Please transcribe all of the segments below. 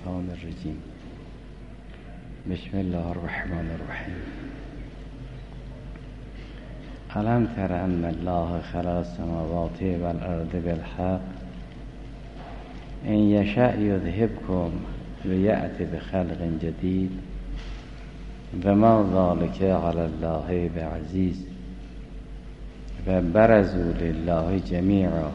الشیطان الرجیم. بسم الله الرحمن الرحیم. الم تر ان الله خلق السماوات والارض بالحق ان یشأ یذهبکم ویأتی بخلق جدید و ما ذلک علی الله بعزیز و برزوا لله جمیعا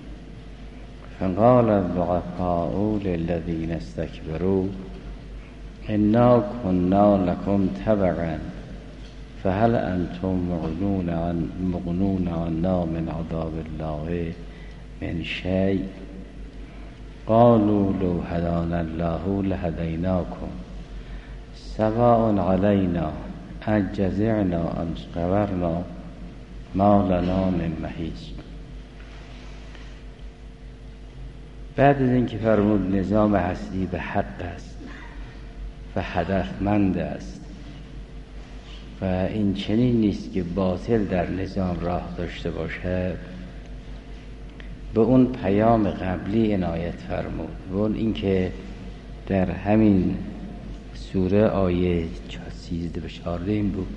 فقال الضعفاء للذین استکبروا انا كنا لكم تبعا فهل انتم مغنون عنا من عذاب الله من شيء قالوا لو هدانا الله لهديناكم سواء علينا اجزعنا ام صبرنا ما لنا من محیص. بعد از اینکه فرمود نظام هستی به حق است و هدفمند است و این چنین نیست که باطل در نظام راه داشته باشد، به اون پیام قبلی عنایت فرمود و اون اینکه در همین سوره آیه 13 به 14 این بود: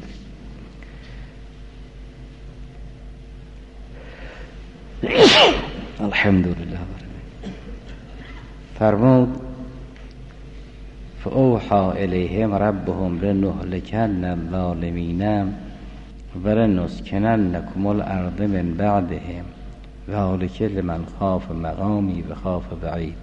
الحمدلله. فرمود فاوحى الیهم ربهم لنهلكن الظالمین ولنسکننکم الارض من بعدهم ذلک لمن خاف مقامی و خاف وعید.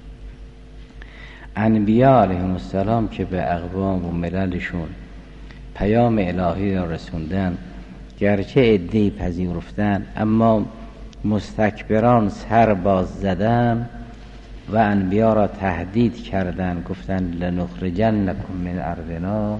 انبیاء علیهم السلام که به اقوام و مللشون پیام الهی را رسوندن، گرچه عده‌ای پذیرفتن اما مستکبران سر باز زدن و انبیا را تهدید کردن، گفتن لنخرجنکم من ارضنا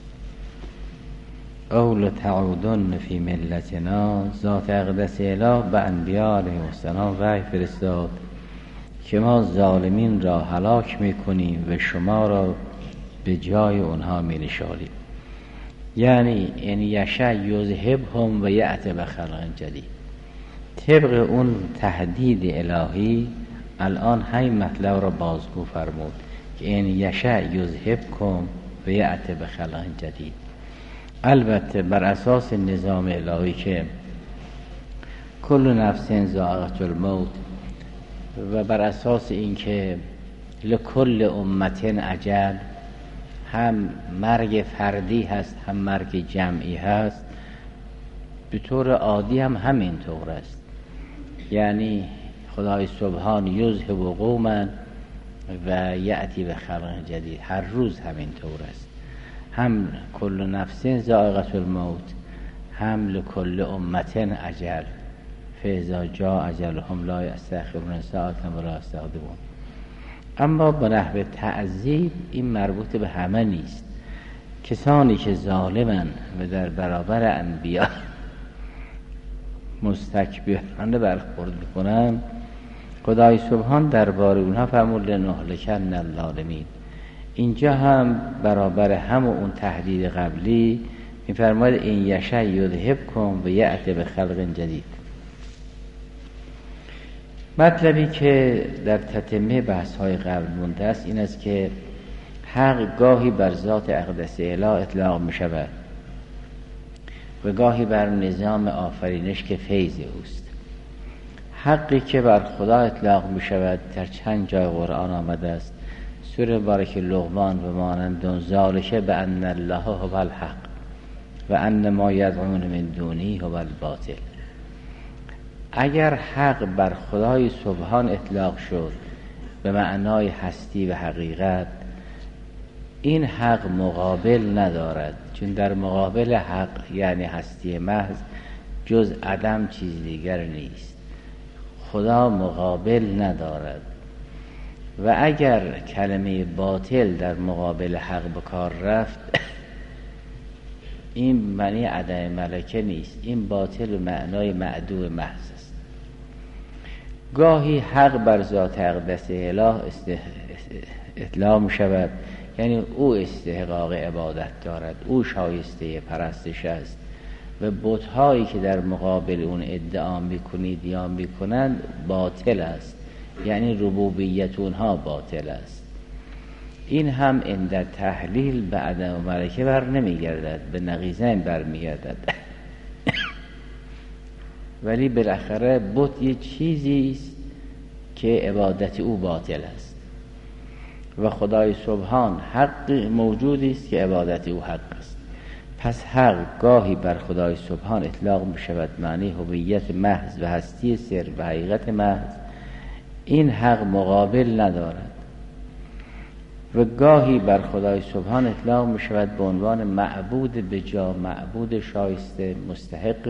او لتعودن فی ملتنا. ذات اقدس اله به انبیا علیه السلام وحی فرستاد که ما ظالمین را هلاک میکنیم و شما را به جای اونها مینشانیم. یعنی این یشأ یذهبهم و یأتی بخلق جدید. طبق اون تهدید الهی الان همین مطلب را بازگو فرمود که این یشأ یذهبکم و یأتی بخلق جدید. البته بر اساس نظام الهی که کل نفس ذائقة الموت و بر اساس اینکه لکل امت اجل، هم مرگ فردی هست هم مرگ جمعی هست، به طور عادی هم همین طور است. یعنی خدای سبحان یذهب قوما و یأتی بخلق جدید، هر روز همین طور است. هم کل نفس ذائقة الموت، هم لکل امت اجل فاذا جاء اجلهم لا یستأخرون ساعة ولا یستقدمون. اما به نحو تعذیب این مربوط به همه نیست. کسانی که ظالمن و در برابر انبیا مستکبرانه برخورد میکنن، خدای سبحان درباره اونها فرمود لنهلکن الظالمین. اینجا هم برابر هم اون تهدید قبلی میفرماید این یشأ یذهبکم و یأتی بخلق جدید. مطلبی که در تتمه بحث‌های قبل مونده است این است که حق گاهی بر ذات اقدس اله اطلاق می شود و گاهی بر نظام آفرینش که فیض اوست. حقی که بر خدا اطلاق می شود در چند جای قرآن آمده است. سوره بارک لقمان و مانند ذالک بان الله هو الحق و ان ما یدعون من دونه هو الباطل. اگر حق بر خدای سبحان اطلاق شد به معنای هستی و حقیقت، این حق مقابل ندارد، چون در مقابل حق یعنی هستی محض جز عدم چیز دیگر نیست. خدا مقابل ندارد و اگر کلمه باطل در مقابل حق به کار رفت این معنی عدم ملکه نیست، این باطل و معنای معدوم محض است. گاهی حق بر ذات اقدس اله اطلاق می شود، یعنی او استحقاق عبادت دارد، او شایسته پرستش است و بت‌هایی که در مقابل اون ادعا میکنید یا میکنند باطل است، یعنی ربوبیت اونها باطل است. این هم عند تحلیل به عدم ملکه بر نمیگردد، به نقیضین بر میگردد. ولی بالاخره بت یه چیزی است که عبادت او باطل است و خدای سبحان حق موجودی است که عبادت او حق است. پس حق گاهی بر خدای سبحان اطلاق می شود معنی هویت محض و هستی سر و حقیقت محض. این حق مقابل ندارد. و گاهی بر خدای سبحان اطلاق می شود به عنوان معبود بجا، معبود شایسته، مستحق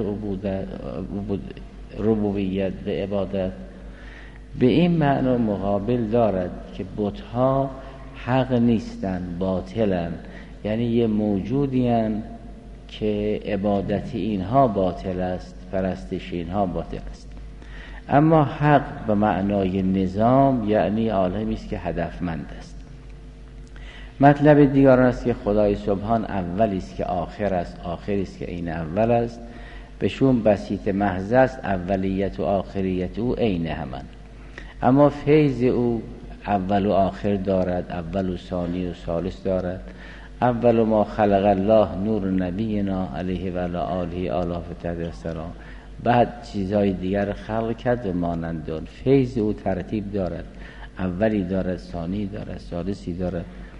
ربوبیت و عبادت. به این معنی مقابل دارد که بت‌ها حق نیستند، باطلند، یعنی یه موجودی هستند که عبادت اینها باطل است، پرستش اینها باطل است. اما حق به معنای نظام یعنی عالمی است که هدفمند است. مطلب دیگر است که خدای سبحان اولی است که آخر است، آخری است که عین اول است. بهشون بسیط محض است، اولیت و آخریت او عین همند. اما فیض او اول و آخر دارد، اول و ثانی و ثالث دارد. اول ما خلق الله نور نبینا علیه و علی آله آلاف السلام، بعد چیزهای دیگر خلق کرد و مانند آن. فیض او ترتیب دارد، اولی دارد، ثانی دارد، ثالثی دارد.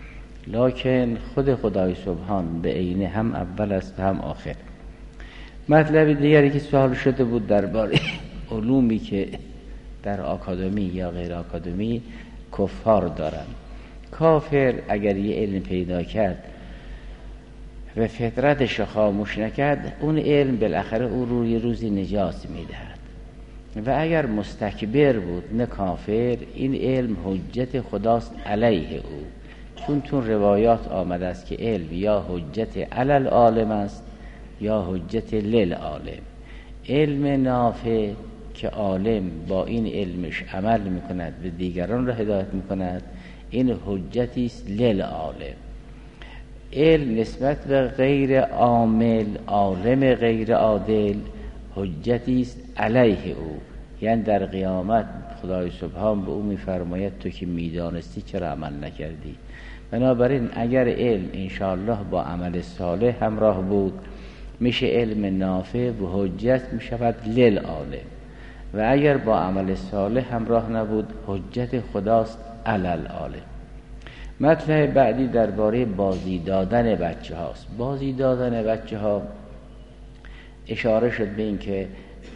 لکن خود خدای سبحان به عینه هم اول است هم آخر. مطلب دیگری که سوال شده بود درباره علومی که در آکادمی یا غیر آکادمی کفار دارن. کافر اگر یه علم پیدا کرد و فطرتش خاموش نکرد، اون علم بالاخره او روی روزی نجات میدهد. و اگر مستکبر بود نه کافر، این علم حجت خداست علیه او. چون روایات آمده است که علم یا حجت علی العالم است یا حجت للعالم. علم نافع که عالم با این علمش عمل میکند و دیگران را هدایت میکند، این حجتی است للعالم. علم نسبت به غیر عامل، عالم غیر عادل، حجتی است علیه او. یعنی در قیامت خدای سبحان به او میفرماید تو که میدانستی چرا عمل نکردی. بنابراین اگر علم انشاءالله با عمل صالح همراه بود، میشه علم نافع و حجت میشود للعالم. و اگر با عمل صالح همراه نبود، حجت خداست علی العالم. مطلب بعدی درباره بازی دادن بچه هاست. بازی دادن بچه ها اشاره شد به این که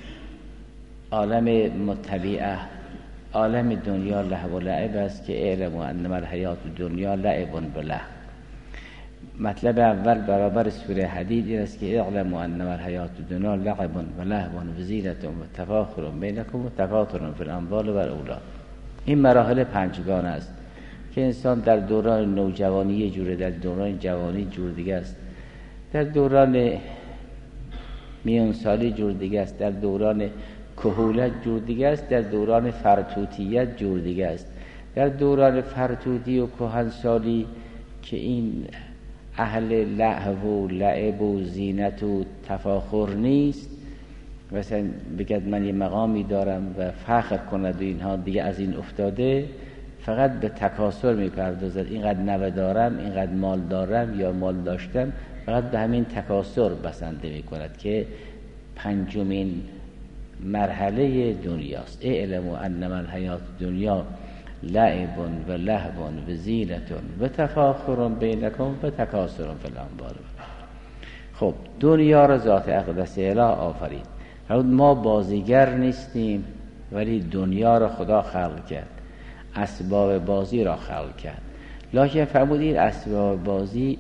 عالم متبعه، عالم دنیا لهو و لعب است که اعلموا انما الحیات الدنیا لعب و لهو. مطلب اول برابر سوره حدید این است که اعلموا انما الحیات الدنیا لعب و لهو و زینة و تفاخر بینکم و تکاثر فی الاموال و الاولاد. این مراحل پنجگانه است که انسان در دوران نوجوانی یه جوره، در دوران جوانی جور دیگه است، در دوران میانسالی جور دیگه است، در دوران کهولت جور دیگه است، در دوران فرتوتیت جور دیگه است. در دوران فرتوتی و کهنسالی که این اهل لهو و لعب و زینت و تفاخر نیست، مثلا بگد من یه مقامی دارم و فخر کند و اینها، دیگه از این افتاده، فقط به تکاثر میپردازد. اینقدر نوه دارم، اینقدر مال دارم یا مال داشتم، فقط به همین تکاثر بسنده میکند که پنجمین مرحله دنیاست. اعلموا انما الحیات الدنیا لعب و لهو و زینة و تفاخر بینکم و تکاثر فی الاموال. خب دنیا را ذات اقدس اله آفرید. ما بازیگر نیستیم، ولی دنیا را خدا خلق کرد، اسباب بازی را خلق کرد. لکن فرمودید اسباب بازی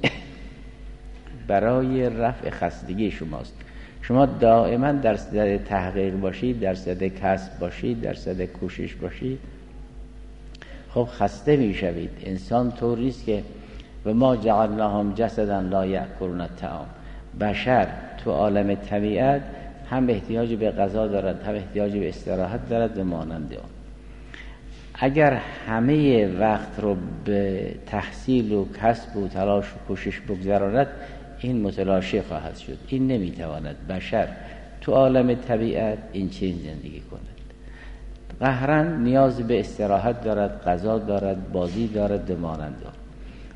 برای رفع خستگی شماست. شما دائما در صدد تحقیق باشید، در صدد کسب باشید، در صدد کوشش باشید، خب خسته میشوید. انسان طوریست که و ما جعلناهم جسدا لا یأکلون الطعام. بشر تو عالم طبیعت هم احتیاج به غذا دارد، هم احتیاج به استراحت دارد و مانند آن. اگر همه وقت رو به تحصیل و کسب و تلاش و کوشش بگذراند، این متلاشی خواهد شد. این نمیتواند بشر تو عالم طبیعت این چنین زندگی کند. قهرن نیاز به استراحت دارد، غذا دارد، بازی دارد و مانند آن.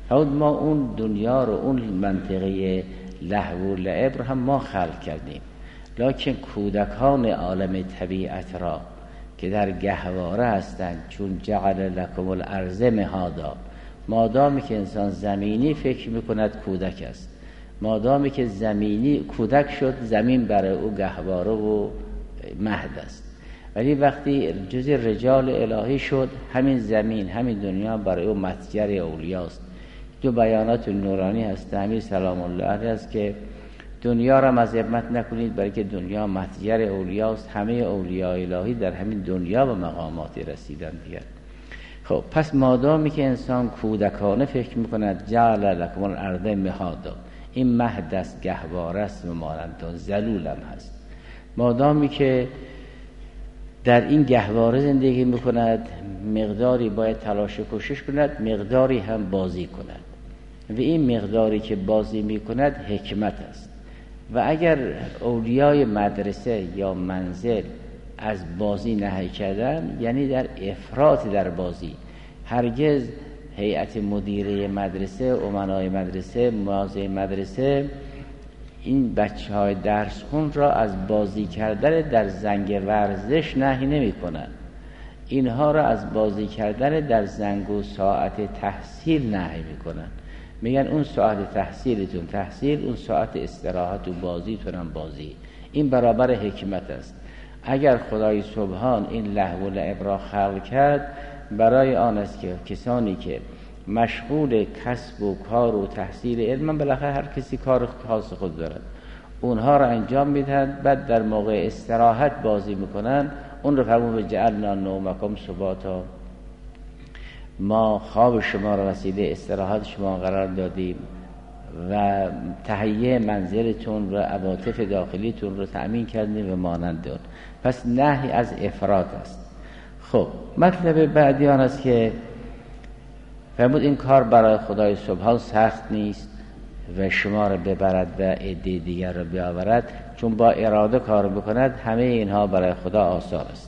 ما اون دنیا رو، اون منطقه لهو و لعب رو هم ما خلق کردیم، لکن کودکان عالم طبیعت را که در گهواره هستند، چون جعل لکم الارض مهادا، مادامی که انسان زمینی فکر میکند کودک است، مادامی که زمینی کودک شد، زمین برای او گهواره و مهد است. ولی وقتی جز رجال الهی شد، همین زمین، همین دنیا برای او متجر اولیاست. دو بیانات نورانی هست امیر سلام الله علیه است که دنیا را مذمت نکنید، برای که دنیا متجر اولیاست، همه اولیاء الهی در همین دنیا و مقاماتی رسیدن دیگر. خب پس مادامی که انسان کودکانه فکر میکند جعل لکم الارض مهادا، این مهد است، گهواره است و مانند ذلولم هست، مادامی که در این گهواره زندگی میکند، مقداری باید تلاش و کوشش کند، مقداری هم بازی کند، و این مقداری که بازی میکند حکمت است. و اگر اولیای مدرسه یا منزل از بازی نهی کردن، یعنی در افراط در بازی، هرگز هیئت مدیره مدرسه، امنای مدرسه، موازی مدرسه این بچه‌های درس خون را از بازی کردن در زنگ ورزش نهی نمی‌کنند، اینها را از بازی کردن در زنگ و ساعت تحصیل نهی می‌کنند. میگن اون ساعت تحصیلتون تحصیل، اون ساعت استراحت و بازیتون هم بازی. این برابر حکمت است. اگر خدای سبحان این لهو و لعب را خلق کرد، برای آن است که کسانی که مشغول کسب و کار و تحصیل علم، بالاخره هر کسی کار خاص خود دارد، اونها را انجام میدهند، بعد در موقع استراحت بازی میکنن. اون رو فرمود جعلنا نومکم سباتا، ما خواب شما را وسیله استراحت شما قرار دادیم و تهیه منزلتون و عواطف داخلیتون رو تأمین کردیم و مانند اون. پس نهی از افراط است. خب مطلب بعدی آن است که فرمود این کار برای خدای سبحان سخت نیست و شما را ببرد و عده دیگر را بیاورد، چون با اراده کار بکند، همه اینها برای خدا آسان است.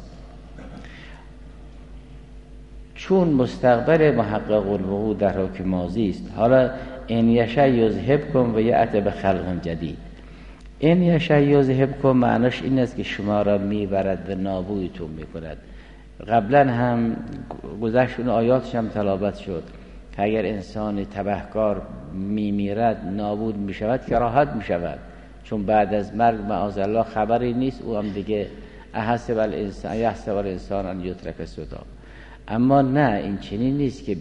چون مستقبل محقق الوقوع در حکم ماضی است، حالا ان یشاء یذهبکم و یأتی بخلق جدید. ان یشاء یذهبکم معناش این است که شما را میبرد و نابودتون میکند. قبلا هم گذشت اون آیاتش هم تلاوت شد که اگر انسان تبهکار میمیرد، نابود میشود، کراهت میشود، چون بعد از مرگ معاذالله خبری نیست، او هم دیگه احسب الانسان ان یترک سدی. اما نه، این چنین نیست که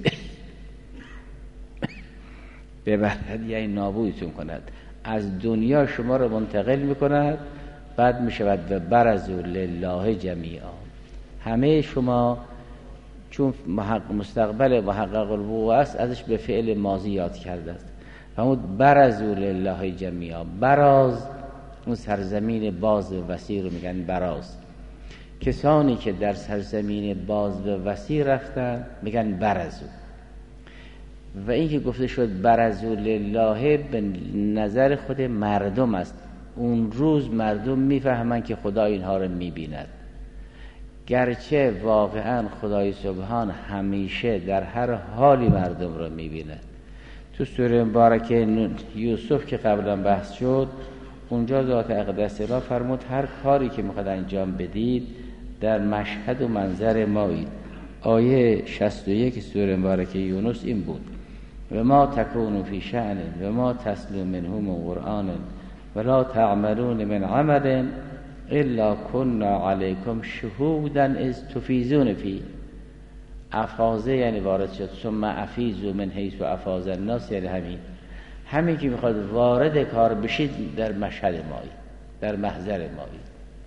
ببرد یعنی نابودتون کند، از دنیا شما رو منتقل میکند، بعد میشود و برزوا لله جمیعا. همه شما چون مستقبل محقق الوقوع است، ازش به فعل ماضی یاد کرده است. فرمود برزوا لله جمیعا. براز اون سرزمین باز و وسیع رو میگن براز. کسانی که در سرزمین باز و وسیع رفتن میگن برزوا. و این که گفته شد برزوا لله به نظر خود مردم است. اون روز مردم میفهمن که خدا اینها رو میبیند، گرچه واقعا خدای سبحان همیشه در هر حالی مردم رو میبیند. تو سوره مبارکه یوسف که قبلا بحث شد، اونجا ذات اقدس را فرمود هر کاری که میخواد انجام بدید در مشهد و منظر مایید. آیه 61 سوره مبارکه یونس این بود: و ما تکونوا فی شأن و ما تتلو منه من قرآن ولا تعملون من عمل الا كنا علیکم شهودا اذ تفیضون فی. افاضه یعنی وارد شد، ثم افیضوا من حیث افاض الناس، یعنی همین که میخواد وارد کار بشید در مشهد مایی، در محضر مایی.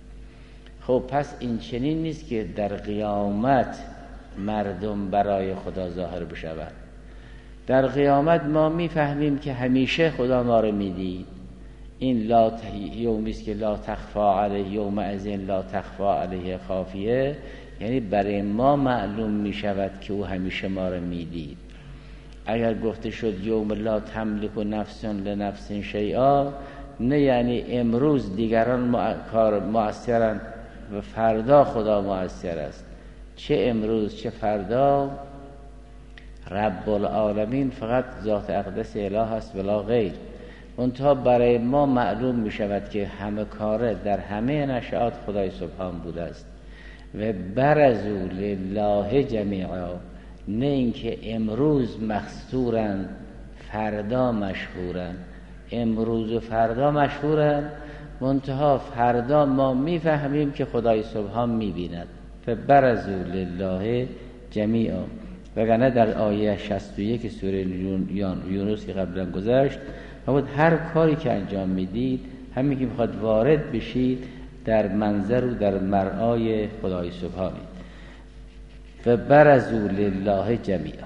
خب پس این چنین نیست که در قیامت مردم برای خدا ظاهر بشوند. در قیامت ما میفهمیم که همیشه خدا ما رو میدید. این یومی است که لا تخفا علیه یومئذ لا تخفا علیه خافیه، یعنی برای ما معلوم میشود که او همیشه ما رو میدید. اگر گفته شد یوم لا تملک نفس لنفس شیئا، نه یعنی امروز دیگران کار مؤثرن و فردا خدا مؤثر است. چه امروز چه فردا رب العالمین فقط ذات اقدس اله است ولا غیر. منتها برای ما معلوم می شود که همه کاره در همه نشأات خدای سبحان بوده است. و برزوا لله جمیعا، نه اینکه امروز مخصورن فردا مشهورن. امروز و فردا مشهورن، منتها فردا ما میفهمیم که خدای سبحان میبیند. فبرزوا لله جمیعا. وگرنه در آیه 61 سوره یونس که قبلا گذشت بود هر کاری که انجام میدید همین که میخواد وارد بشید در منظر و در مرآی خدای سبحانی. فبرزوا لله جمیعا.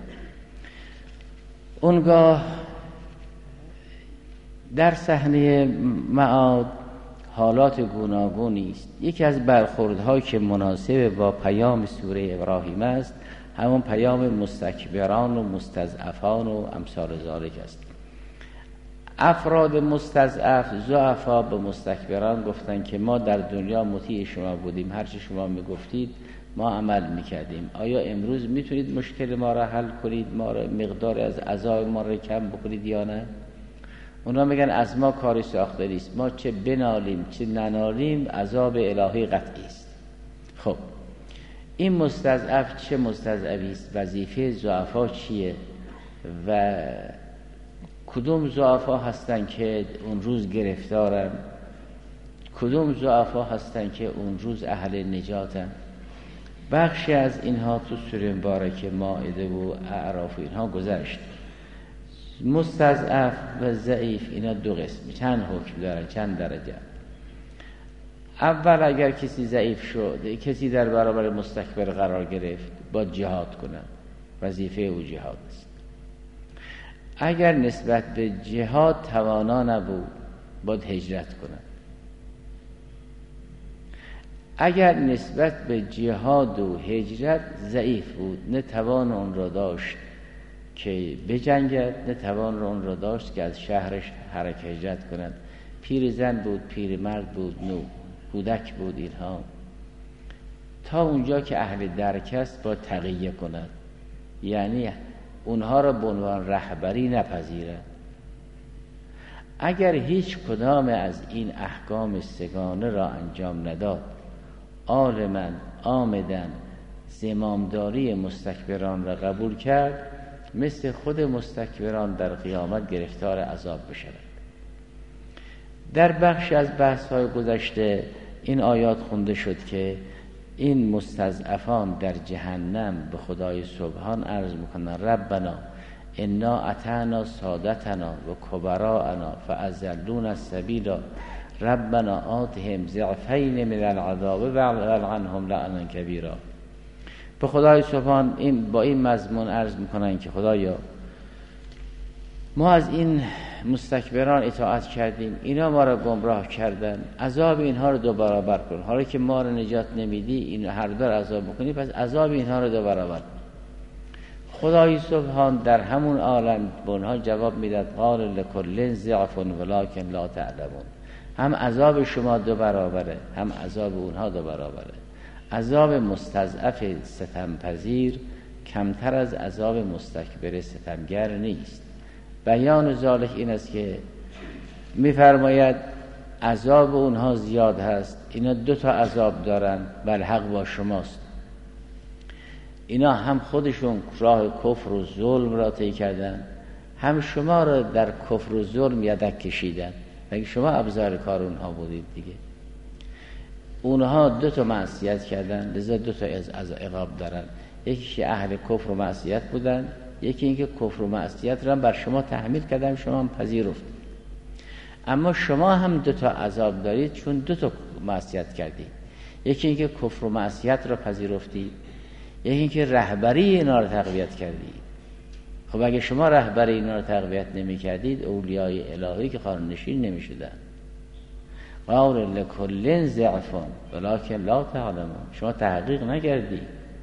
اونگاه در صحنه معاد حالات گوناگونی است. یکی از برخوردهایی که مناسب با پیام سوره ابراهیم است همون پیام مستکبران و مستضعفان و امثال ذالک است. افراد مستضعف ضعفا به مستکبران گفتن که ما در دنیا مطیع شما بودیم، هرچی شما میگفتید ما عمل میکردیم. آیا امروز میتونید مشکل ما را حل کنید، ما را مقدار از عذاب ما را کم بکنید یا نه؟ اونا میگن از ما کاری ساخته نیست، ما چه بنالیم چه ننالیم عذاب الهی قطعی است. خب این مستضعف چه مستضعفی است؟ وظیفه ضعفا چیه و کدوم ضعفا هستن که اون روز گرفتارن، کدوم ضعفا هستن که اون روز اهل نجاتن؟ بخشی از اینها تو سوره مبارکه مائده و اعراف اینها گذشت. مستضعف و ضعیف اینا دو قسم، چند حکم دارن، چند درجه. اول اگر کسی ضعیف شد، کسی در برابر مستکبر قرار گرفت، باید جهاد کنن، وظیفه او جهاد است. اگر نسبت به جهاد توانا نبود باید هجرت کنن. اگر نسبت به جهاد و هجرت ضعیف بود، نه توان اون را داشت که بجنگد، نه توان اون را داشت که از شهرش حرکت هجرت کند، پیر زن بود، پیر مرد بود، نو کودک بود، اینها تا اونجا که اهل درک است با تقیه کند، یعنی اونها را به عنوان رهبری نپذیرد. اگر هیچ کدام از این احکام سگانه را انجام نداد، عالما آمدن زمامداری مستکبران را قبول کرد، مثل خود مستکبران در قیامت گرفتار عذاب بشود. در بخش از بحث‌های گذشته این آیات خونده شد که این مستضعفان در جهنم به خدای سبحان عرض میکنن ربنا انا اطعنا سادتنا و کبراءنا فاضلونا السبیل ربنا آتهم ضعفین من العذاب والعنهم لعنا کبیرا. به خدای سبحان با این مضمون عرض میکنن که خدایا ما از این مستکبران اطاعت کردیم، اینا ما را گمراه کردن، عذاب اینها رو دو برابر کن. حالا که ما را نجات نمیدی، این هر دو عذاب بکنی، پس عذاب اینها رو دو برابر. خدای سبحان در همون عالم به اونها جواب میداد قال لکل ضعف ولکن لا تعلمون. هم عذاب شما دو برابره، هم عذاب اونها دو برابره. عذاب مستضعف ستمپذیر کمتر از عذاب مستکبر ستمگر نیست. بیان ذالک این است که می‌فرماید عذاب اونها زیاد هست، اینا دو تا عذاب دارن، بل حق با شماست. اینا هم خودشون راه کفر و ظلم را طی کردن، هم شما را در کفر و ظلم یدک کشیدن، مگه شما ابزار کار اونها بودید دیگه. اونها دو تا معصیت کردن، لذا دو تا از عقاب دارن. یکی که اهل کفر و معصیت بودن، یکی اینکه کفر و معصیت را بر شما تحمیل کردن، شما هم پذیرفتید. اما شما هم دو تا عذاب دارید چون دو تا معصیت کردید. یکی اینکه کفر و معصیت را پذیرفتید، یکی اینکه رهبری اینا را تقویت کردید. خب اگه شما رهبری اینا را تقویت نمی کردید، اولیای الهی که خانه‌نشین نمی شدن. قال لکل ضعف ولکن لا تعلمون. شما تحقیق نکردید،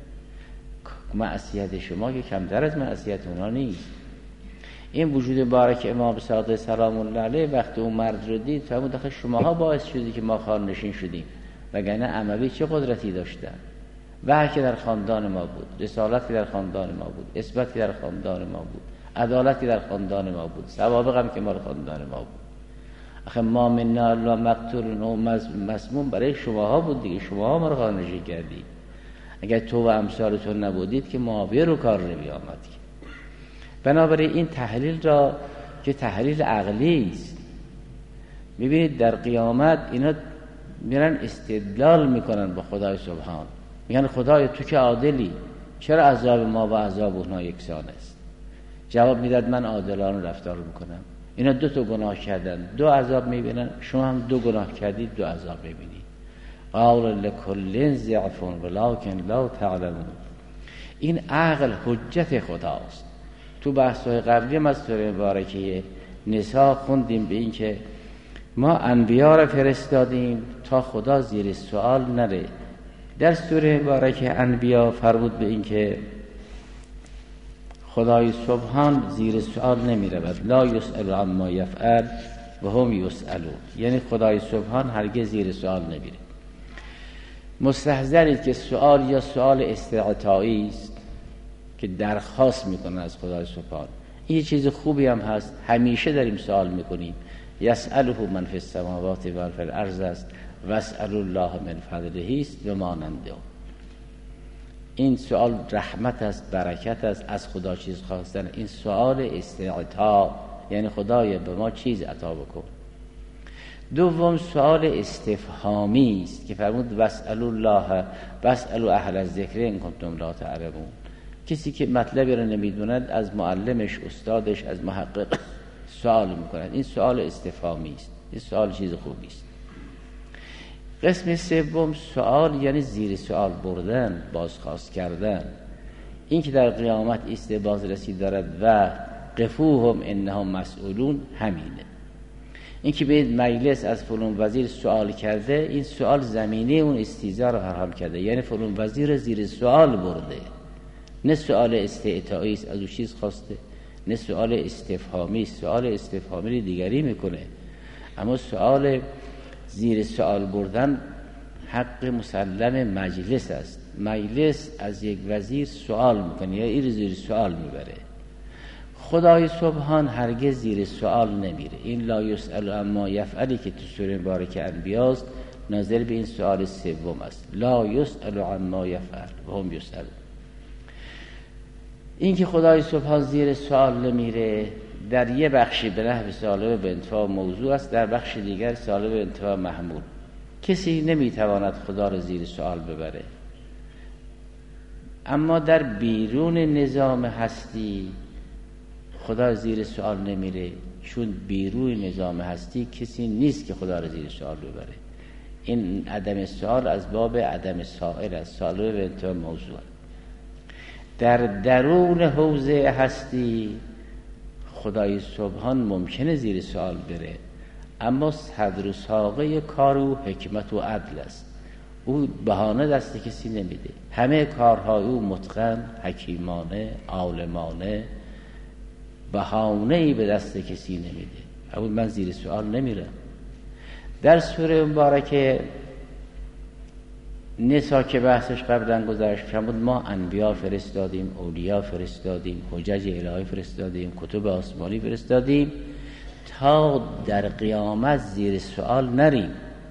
معصیت شما که کمتر از معصیت اونا نیست. این وجود مبارک امام صادق سلام الله علیه وقتی اون مرد رو دید فهمید آخه شماها باعث شدی که ما خانه‌نشین شدیم، وگرنه اموی چه قدرتی داشتن. وحی که در خاندان ما بود، رسالت که در خاندان ما بود، اثبات که در خاندان ما بود، عدالت که در خاندان ما بود، سوابق هم که مال خاندان ما بود. آخه ما منا الله مقتول و مسموم برای شماها بود دیگه، شماها ما رو خانشی کردید. اگر تو و امثالتون نبودید که معاویه رو کار نمی آمد. بنابراین این تحلیل را که تحلیل عقلی است، میبینید در قیامت اینا میرن استدلال میکنن با خدای سبحان، میگن خدای تو که عادلی، چرا عذاب ما و عذاب اونها یکسان است؟ جواب میداد من عادلانه رفتار میکنم. اینا 2 گناه کردن، 2 عذاب میبینن، شما هم 2 گناه کردید 2 عذاب میبینید. قال لکل ضعف ولکن لا تعلمون. این عقل حجت خداست. تو بحث‌های قبلی ما از سوره مبارکه نساء خوندیم به این که ما انبیا را فرستادیم تا خدا زیر سوال نره. در سوره مبارکه انبیا فرمود به این که خدای سبحان زیر سوال نمی رود، لا یسأل عما یفعل و هم یسألون، یعنی خدای سبحان هرگز زیر سوال نمیره. مستحضرید که سوال یا سوال استعطایی است که درخواست میکنه از خدای سبحان. این یه چیز خوبی هم هست، همیشه داریم سوال میکنیم. یسأله من فی السماوات و فی الارض است و اسأل الله من فضله است و ماننده. این سوال رحمت است، برکت است، از خدا چیز خواستن. این سوال استعطا، یعنی خدایا به ما چیز عطا بکن. دوم سوال استفهامی است که فرمود واسألوا الله واسألوا اهل الذکر ان کنتم لا تعلمون. کسی که مطلبی رو نمیدوند از معلمش، استادش، از محقق سوال میکند. این سوال استفهامی است، این سوال چیز خوبی است. قسم سوم سوال یعنی زیر سوال بردن، بازخواست کردن. این که در قیامت ایست بازرسی دارد و قفوهم انهم مسئولون، همینه. این که به مجلس از فلان وزیر سوال کرده، این سوال زمینه اون استیزا رو حرام کرده، یعنی فلان وزیر زیر سوال برده. نه سوال استعطایی است، از او چیز خواسته، نه سوال استفهامی است. سوال استفهامی دیگری میکنه، اما سوال زیر سوال بردن حق مسلم مجلس است. مجلس از یک وزیر سوال میکنه یا این زیر سوال میبره. خدای سبحان هرگز زیر سوال نمیره. این لا یسأل اما یفعلی که تو سوره مبارکه انبیاست نازل به این سوال سوم است، لا یسأل اما یفعل و هم یسألون. این که خدای سبحان زیر سوال نمیره در یه بخشی به نحو سالب به انتفاع موضوع است، در بخش دیگر سالب به انتفاع محمول. کسی نمیتواند خدا رو زیر سوال ببره. اما در بیرون نظام هستی خدا زیر سوال نمیره، چون بیرون نظام هستی کسی نیست که خدا رو زیر سوال ببره. این عدم سوال از باب عدم سائل است، سالب به انتفاع موضوع. در درون حوزه هستی خدای سبحان ممکنه زیر سوال بره، اما صدر و ساقه کار او حکمت و عدل است. او بهانه دست کسی نمیده، همه کارهای او متقن، حکیمانه، عالمانه، بهانه‌ای به دست کسی نمیده. اما من زیر سوال نمیرم. در سوره مبارکه نساء که بحثش قبلا گذشت فرمود ما انبیا فرستادیم، اولیا فرستادیم، حجج الهی فرستادیم، کتب آسمانی فرستادیم تا در قیامت زیر سوال نریم.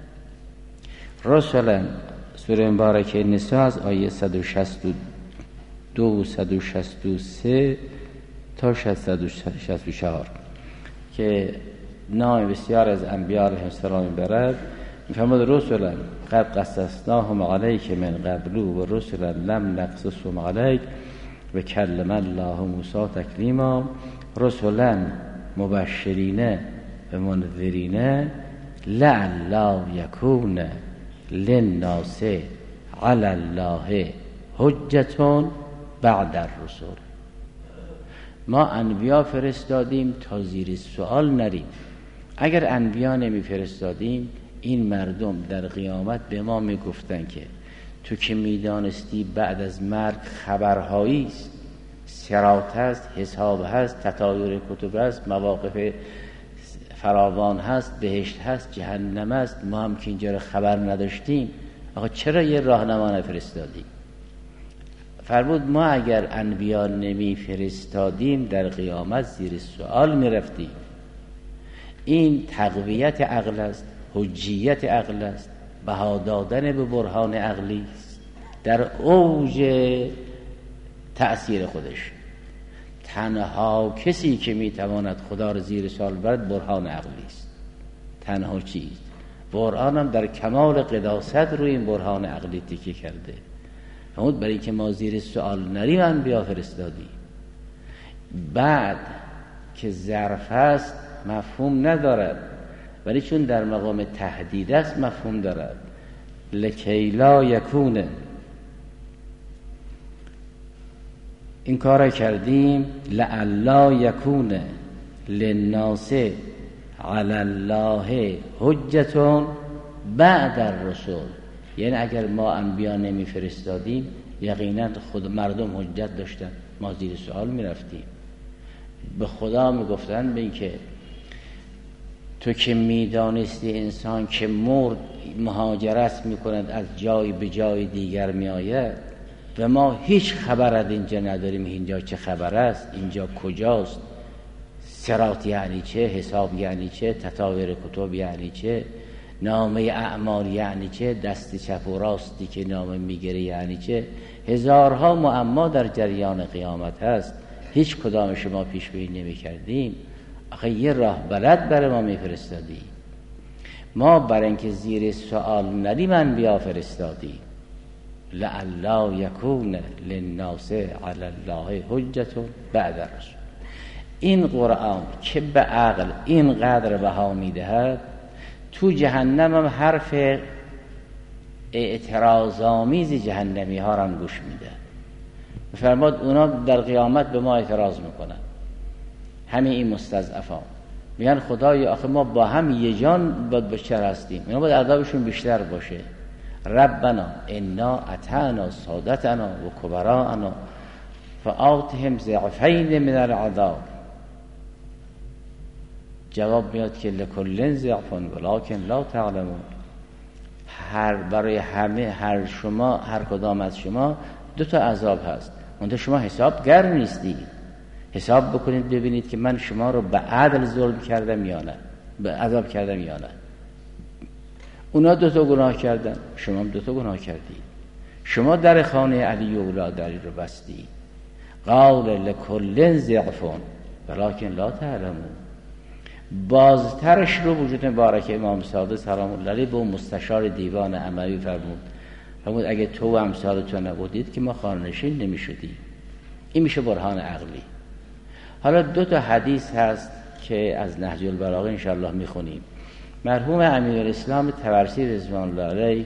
رسولا سوره مبارکه نساء از آیه 162 و 163 تا 164 که نام بسیار از انبیا علیهم السلام برد. فرمود رسولا قد قصصناهم علیک من قبل و رسولا لم نقصصهم علیک و کلم الله موسی تکلیما رسولا مبشرین و منذرین لعل یکون للناس علی الله حجة بعد الرسل. ما انبیا فرستادیم تا زیر سوال نریم. اگر انبیا نمی فرستادیم این مردم در قیامت به ما می گفتن که تو که می دانستی بعد از مرگ خبرهایی است، صراط هست، حساب هست، تطایر کتب هست، مواقف فراوان هست، بهشت هست، جهنم هست، ما هم که اینجا خبر نداشتیم، آقا چرا یه راهنما نفرستادی؟ فرمود ما اگر انبیا نمی فرستادیم در قیامت زیر سوال می رفتیم. این تقویت عقل است، حجیت عقل است، بها دادن به برهان عقلی است در اوج تأثیر خودش. تنها کسی که میتواند خدا را زیر سوال برد برهان عقلی است. تنها چیز. قرآن هم در کمال قداست روی این برهان عقلی تکیه کرده. فرمود برای که ما زیر سوال نریم انبیا فرستادی. بعد که ظرف است مفهوم ندارد، ولی چون در مقام تهدید است مفهوم دارد. لکی لا یکونه، این کار کردیم لعلا یکونه للناس علی الله حجتون بعد الرسل. یعنی اگر ما انبیا نمی فرستادیم یقینا خود مردم حجت داشتن، ما زیر سوال می رفتیم. به خدا می گفتن به این که تو که می دانستی انسان که مرد مهاجرت می کند از جای به جای دیگر می آید و ما هیچ خبر از اینجا نداریم، اینجا چه خبر است، اینجا کجاست، صراط یعنی چه، حساب یعنی چه، تطایر کتب یعنی چه، نامه اعمال یعنی چه، دست چپ و راستی که نامه میگیره یعنی چه. هزارها معما در جریان قیامت هست، هیچ کدام شما پیش بینی نمی کردیم. آخه یه راه بلد برای ما میفرستادی. ما برای اینکه زیر سوال نریم انبیا فرستادی. لعلا یکون للناس علی الله حجت بعد الرسل. این قرآن که به عقل اینقدر بها میدهد، تو جهنم هم حرف اعتراض‌آمیز جهنمی ها را هم گوش میده. فرمود اونا در قیامت به ما اعتراض میکنن، همین این مستضعفان میگن خدایا آخه ما با هم یه جان باید بشر هستیم، اینا باید عذابشون بیشتر باشه. ربنا انا اطعنا سادتنا و کبراءنا فآتهم ضعفین من العذاب. جواب میاد که لکل ضعف ولکن لا تعلمون. برای همه، هر کدام از شما 2 عذاب هست، اون شما حسابگر نیستید. حساب بکنید ببینید که من شما رو به عدل ظلم کردم یا نه، به عذاب کردم یا نه. اونا 2 گناه کردن، شما هم 2 گناه کردید. شما در خانه علی و اولادری رو بستید. قال لکل ضعف ولکن لا تعلمون. بازترش رو وجود مبارک امام صادق سلام الله علیه به مستشار دیوان اموی فرمود اگه تو و امثال تو نبودید که ما خانه‌نشین نمی‌شدیم. این میشه برهان عقلی. حالا 2 حدیث هست که از نهج البلاغه انشاءالله میخونیم. مرحوم امیرالاسلام طبرسی رضوان الله علیه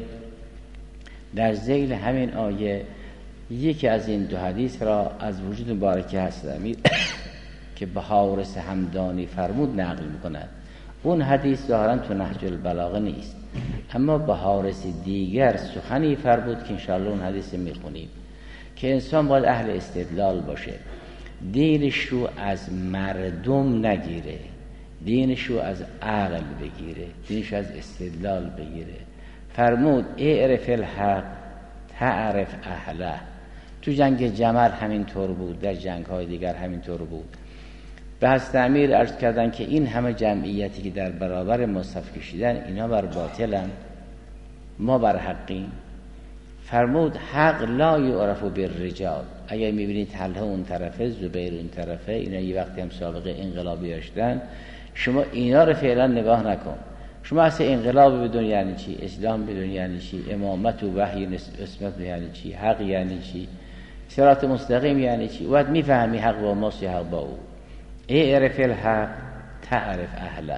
در ذیل همین آیه یکی از این 2 حدیث را از وجود مبارک حضرت امیر که به حارث همدانی فرمود نقل میکند. اون حدیث ظاهرا تو نهج البلاغه نیست، اما به حارث دیگر سخنی فرمود که انشاءالله اون حدیث میخونیم که انسان باید اهل استدلال باشه، دینش رو از مردم نگیره، دینش رو از عقل بگیره، دینش از استدلال بگیره. فرمود اعرف الحق تعرف اهله. تو جنگ جمل همین طور بود، در جنگ های دیگر همین طور بود. به حضرت امیر عرض کردن که این همه جمعیتی که در برابر ما صف کشیدن اینا بر باطلن، ما بر حقیم. فرمود حق لا یعرف بالرجال. اگر میبینید طلحه اون طرفه، زبیر اون طرفه، اینا یه وقتی هم سابقه انقلابی داشتن، شما اینا رو فعلا نگاه نکن. شما اصلا انقلاب بدون یعنی چی، اسلام بدون یعنی چی، امامت و وحی اسمت یعنی چی، حق یعنی چی، صراط مستقیم یعنی چی. وقت میفهمی حق با ماست یا حق با او. اعرف الحق تعرف اهله.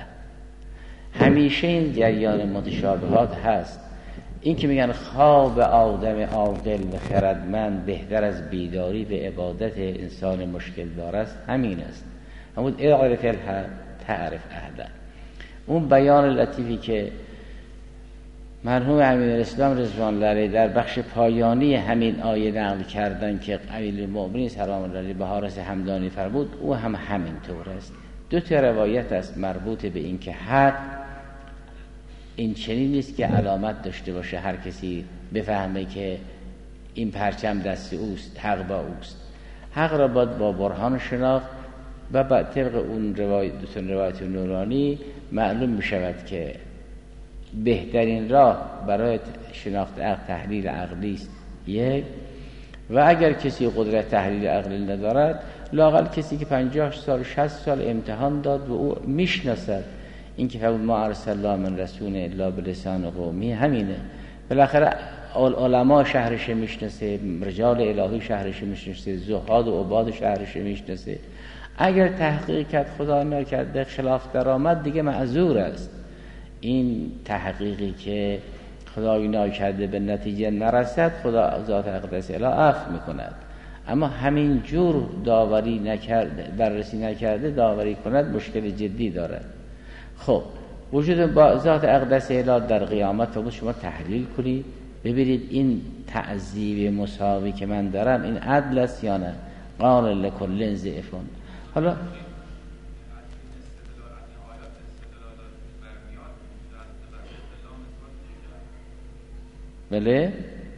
همیشه این جریان متشابهات هست. این که میگن خواب آدم عاقل و خردمند بهتر از بیداری و عبادت انسان مشکل دار است، همین است. همون اعرف الحق تعرف اهله. اون بیان لطیفی که مرحوم امیرالاسلام رضوان الله علیه در بخش پایانی همین آیه نقل کردن که امیرالمؤمنین سلام الله علیه به حارث همدانی فرمود، او هم همین طور است. 2 روایت است مربوط به این که حق این چنین نیست که علامت داشته باشه هر کسی بفهمه که این پرچم دست اوست، حق با اوست. حق را باید با برهان شناخت و بعد طبق اون روایت نورانی معلوم می شود که بهترین راه برای شناخت حق تحلیل عقلی است. یک، و اگر کسی قدرت تحلیل عقلی ندارد، لااقل کسی که 50 سال 60 سال امتحان داد و او میشناسد. این که فرمود ما ارسلنا من رسول الا بلسان قومی، همینه. بالاخره علما شهرش میشناسه، رجال الهی شهرش میشناسه، زهاد و عباد شهرش میشناسه. اگر تحقیق کرد خدا نکرده خلاف درآمد دیگه معذور است. این تحقیقی که خدای ناکرده به نتیجه نرسد، خدا ذات اقدس اله عفو میکند. اما همین جور داوری نکرده، بررسی نکرده داوری کند، مشکل جدی دارد. خب وجود ذات اقدس اله در قیامت رو شما تحلیل کنید، ببینید این تعذیب مساوی که من دارم این عدل است یا نه. قال لکل ضعفون. حالا بله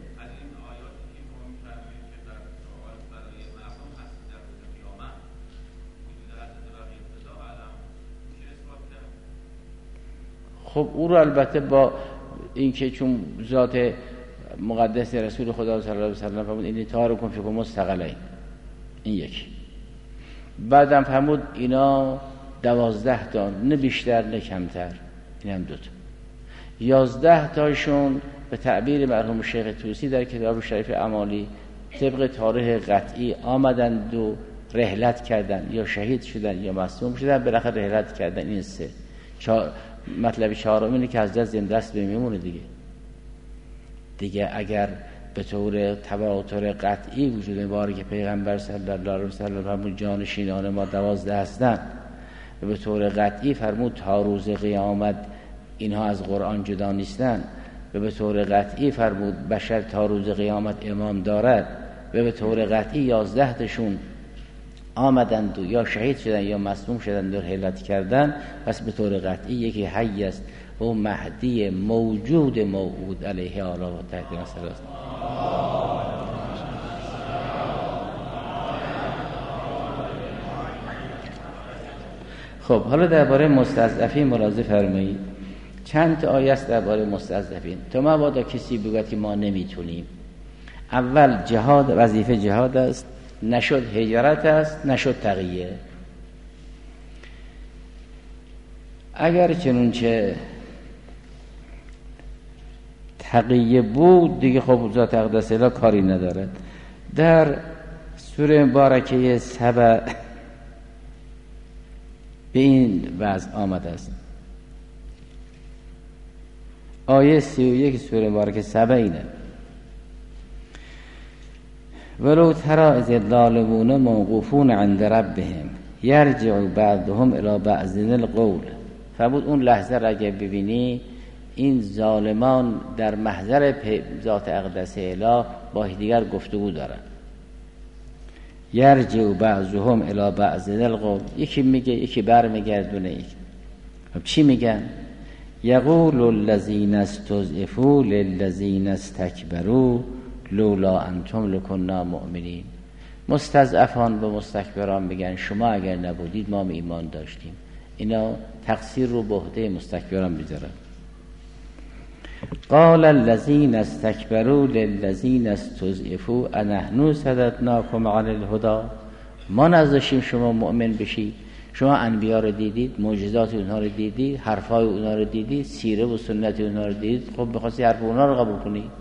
خب او رو البته با اینکه چون ذات مقدس رسول خدا صلی الله علیه و سلم فرمود این تارکم فیکم مستقلین، این یکی. بعدم فرمود اینا 12 تا، نه بیشتر نه کمتر، این هم 2 تا. 11 تاشون به تعبیر مرحوم شیخ طوسی در کتاب شریف اعمالی طبق تاریخ قطعی آمدند و رحلت کردن، یا شهید شدن یا مصموم شدن، بالاخره رحلت کردن. این 3. مطلب 4 اینه که حضرت زنده است بمیمونه دیگه اگر به طور تواتر قطعی وجود مبارک پیغمبر صلی الله علیه و سلم فرمود جانشینان ما 12 هستند، و به طور قطعی فرمود تا روز قیامت اینها از قرآن جدا نیستند، و به طور قطعی فرمود بشر تا روز قیامت امام دارد، و به طور قطعی 11 تاشون آمدند و یا شهید شدن یا مصموم شدن و رحلت کردن. پس به طور قطعی یکی حی است و مهدی موجود موعود علیه آله و تحقیق سلام. خب حالا درباره مستضعفین ملاحظه فرمایید. چند تا آیه است درباره مستضعفین. تو مبادا کسی بگوید که ما نمیتونیم. اول جهاد، وظیفه جهاد است، نشد هجرت است، نشد تقیه. اگر چنونچه تقیه بود دیگه خب ذات اقدس اله کاری ندارد. در سوره مبارکه سبع به این وضع آمده است. آیه 31 سوره مبارکه سبع اینه: ولو تری اذ الظالمون موقوفون عند ربهم یرجع بعضهم الی بعض القول. فرمود اون لحظه را اگه ببینی این ظالمان در محضر ذات اقدس اله با دیگر گفتگو دارن. یرجع بعضهم الی بعض القول، یکی میگه یکی برمیگردونه. خب چی میگن؟ یقول الذین استضعفوا للذین استکبروا لولا انتم لکنا مؤمنین. مستضعفان به مستکبران میگن شما اگر نبودید ما ایمان داشتیم. اینا تقصیر رو به عهده مستکبران میذارن. قال الذین استکبروا للذین استضعفوا انحن صددناکم عن الهدی. ما نذاشتیم شما مؤمن بشید. شما انبیا رو دیدید، معجزات اونها رو دیدید، حرفای اونها رو دیدید، سیره و سنت اونها رو دیدید. خب می‌خواستی حرف اونها رو قبول کنید؟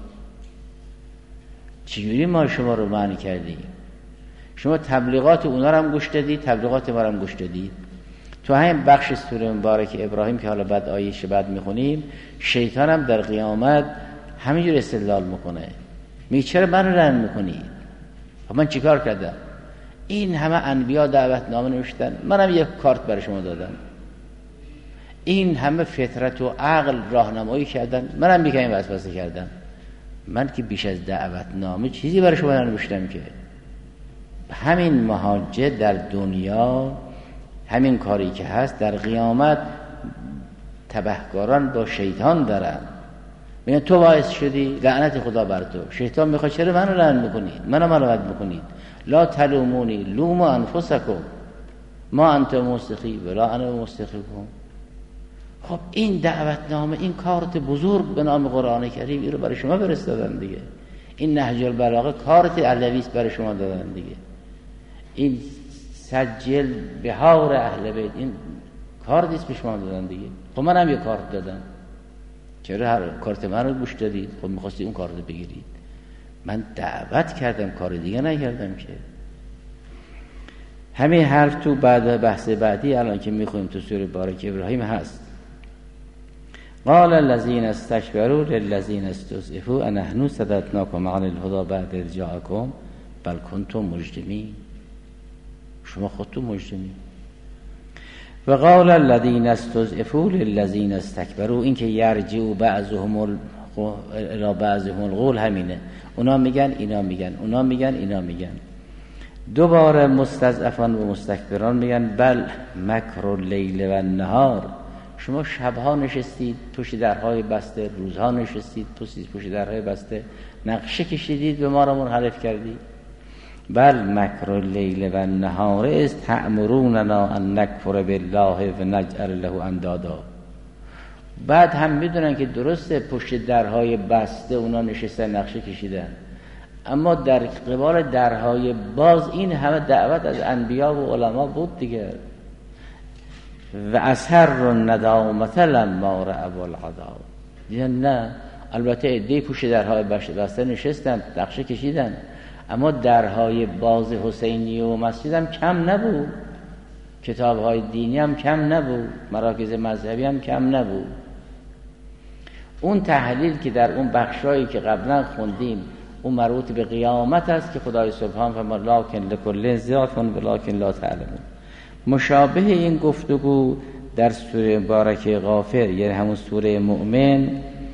چجوری ما شما رو معنی کردیم؟ شما تبلیغات اونا رو هم گوش دادید، تبلیغات ما رو هم گوش دادید. تو همین بخش سوره مبارک ابراهیم که حالا بعد آیه‌اش بعد میخونیم، شیطان هم در قیامت همینجور استدلال میکنه. میگه چرا من رو رد میکنید؟ من چیکار کردم؟ این همه انبیا دعوتنامه نوشتن، منم یک کارت برای شما دادم. این همه فطرت و عقل راهنمایی کردن، منم یکمی وسوسه کردم. من که بیش از دعوتنامه چیزی برای شما ننوشتم که. همین محاجه در دنیا، همین کاری که هست در قیامت تبهکاران با شیطان دارن. میگن تو باعث شدی، لعنت خدا بر تو. شیطان میخواد چرا منو لعن میکنید، منو ملامت میکنید. لا تلومونی لوموا انفسکم ما انت مستخی ولا انا مستخیکم. خب این دعوتنامه، این کارت بزرگ به نام قرآن کریم، این رو برای شما فرستادن دیگه. این نهج البلاغه کارت علویست برای شما دادن دیگه. این سجل بهار اهل بیت، این کارت به شما دادن دیگه. خب منم یه کارت دادم، چرا هر کارت من رو گوش دادید؟ خب می‌خواستید اون کارت بگیرید. من دعوت کردم، کار دیگه نکردم که. همین حرف تو بعد بحث بعدی الان که میخونیم تو سوره بارک ابراهیم هست. قال الذين استكبروا للذين استضعفوا انحن صددناكم عن الهدى بعد اذ جاءكم بل كنتم مجرمين. شما خودتون مجرمین. و قال الذين استضعفوا للذين استكبروا، این که یرجعوا بعضهم الى بعضهم القول همینه. اونا میگن اینا میگن، اونا میگن اینا میگن. دوباره مستضعفان و مستکبران میگن بل مکر اللیل و النهار. شما شبها نشستید پشت درهای بسته، روزها نشستید پشت درهای بسته، نقشه کشیدید به ما را منحرف کردید. بل مکر اللیل و النهار از تأمروننا ان نکفر بالله و نجعل له اندادا. بعد هم میدونن که درسته پشت درهای بسته اونا نشستن نقشه کشیدن، اما در قبال درهای باز این همه دعوت از انبیا و علما بود دیگه. و اسر الندامت لما رأوا العذاب. دیدن نه، البته عده‌ای پشت درهای بسته نشستن نقشه کشیدن، اما درهای باز حسینی و مسجد هم کم نبود، کتابهای دینی هم کم نبود، مراکز مذهبی هم کم نبود. اون تحلیل که در اون بخشایی که قبلا خوندیم اون مربوط به قیامت است که خدای سبحان فرمود لکن لکل ذات ولکن لا تعلمون. مشابه این گفتگو در سوره مبارکه غافر، یعنی همون سوره مؤمن،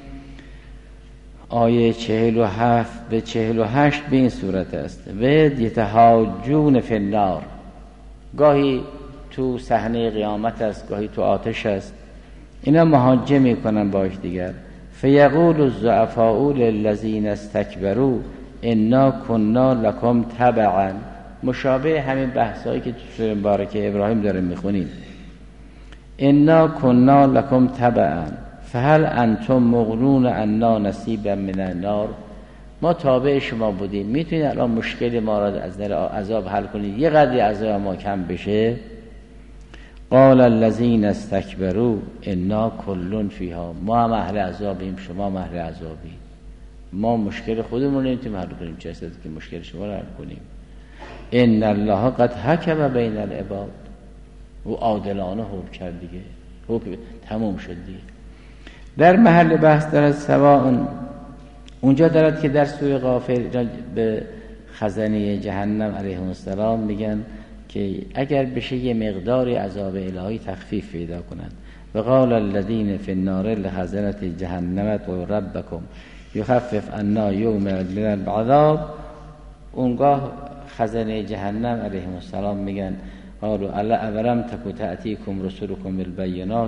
آیه 47 به 48 به این صورت است. و یتحاجون فی النار، گاهی تو صحنه قیامت است، گاهی تو آتش است، اینا محاجه میکنن با یکدیگر. فیقول الضعفاء للذین استکبروا انا کنا لکم تبعا. مشابه همین بحثایی که تو سوره مبارکه ابراهیم داره میخونیم. انا کنا لکم تبعا فهل انتم مغنون عنا نصیبا من النار. ما تابع شما بودیم، میتونید الان مشکل ما را از در عذاب حل کنید، یه قدری عذاب ما کم بشه؟ قال الذين استكبروا انا كل فيها. ما هم اهل عذابیم، شما هم اهل عذابی. ما مشکل خودمون نمیتونیم حل کنیم، چه هست که مشکل شما رو حل کنیم؟ ان الله قد حکم بین العباد. او عادلانه حکم کرد دیگه، حکم تموم شد دیگه. در محل بحث دارد سواء، اونجا دارد که در سوره غافر به خزنه جهنم علیه السلام میگن که اگر بشه یه مقداری عذاب الهی تخفیف پیدا کنند. و قال الذين في النار لخزنة جهنم و ربكم یخفف عنا یوم من العذاب. اونگاه خزنه جهنم علیه السلام میگن قالوا الا اولم تکو تأتیکم رسولکم بالبینات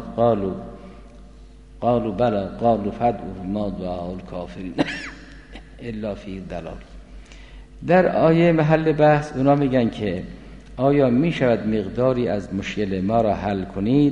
قالوا بلا قالوا فادعوا ما دعاء الکافرین الا فی ضلال. در آیه محل بحث اونا میگن که آیا می شود مقداری از مشکل ما را حل کنید؟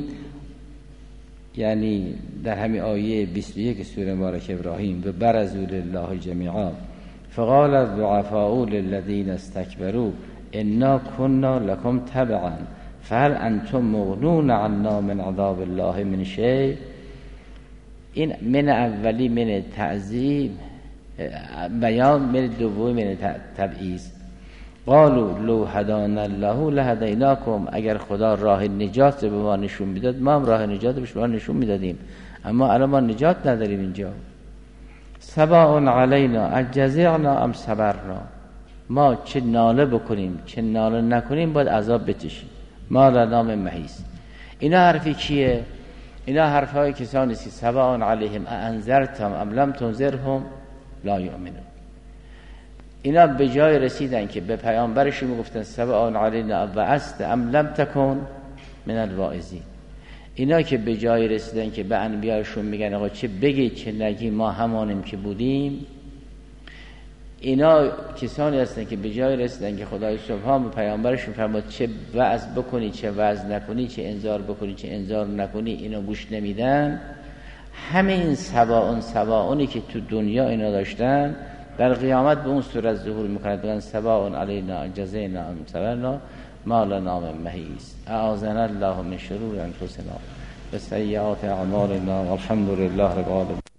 یعنی در همین آیه 21 سوره مبارکه ابراهیم و برزوا لله جمیعا فقال الضعفاء للذین استکبروا انا کنا لکم تبعا فهل انتم مغنون عنا من عذاب الله من شیء. این من اولی من تعظیم بیان، من دومی من تبعیض. قالوا لو هدانا الله لهدیناکم. اگر خدا راه نجات به ما نشون میداد ما هم راه نجات به شما نشون میدادیم، اما الان ما نجات نداریم اینجا. سواء علینا اجزعنا ام صبرنا. ما چه ناله بکنیم چه ناله نکنیم باید عذاب بچشیم. ما لنا من محیص. اینا حرفی کیه؟ اینا حرفهای کسانی است که سواء علیهم انذرتم ام لم تنذرهم لا یؤمنون. اینا به جای رسیدن که به پیامبرشون میگفتن سواء علینا بعثت ام لم تکن من الواعظین. اینا که به جای رسیدن که به انبیاشون میگن آقا چه بگید چه نگی ما همانیم که بودیم، اینا کسانی هستن که به جای رسیدن که خدای سبحان به پیامبرشون فرمود چه وعظ بکنی چه وعظ نکنی، چه انذار بکنی چه انذار نکنی، اینا گوش نمیدن. همه این سواء که تو دنیا اینا داشتن در قیامت به اون صورت ظهور میکنند، بگن سواء علینا جزینا ام صبرنا ما لنا من محیص. اعاذنا الله من شرور انفسنا و سیئات اعمالنا والحمد لله رب العالمین.